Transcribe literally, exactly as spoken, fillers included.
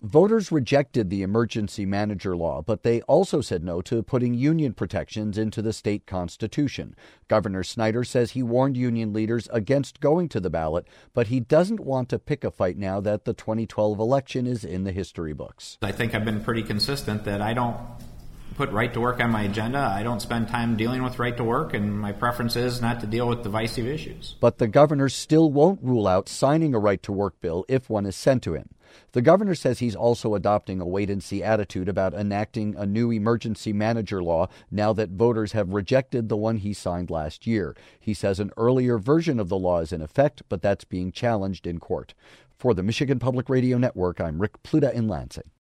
Voters rejected the emergency manager law, but they also said no to putting union protections into the state constitution. Governor Snyder says he warned union leaders against going to the ballot, but he doesn't want to pick a fight now that the twenty twelve election is in the history books. I think I've been pretty consistent that I don't put right to work on my agenda. I don't spend time dealing with right to work, and my preference is not to deal with divisive issues. But the governor still won't rule out signing a right to work bill if one is sent to him. The governor says he's also adopting a wait-and-see attitude about enacting a new emergency manager law now that voters have rejected the one he signed last year. He says an earlier version of the law is in effect, but that's being challenged in court. For the Michigan Public Radio Network, I'm Rick Pluta in Lansing.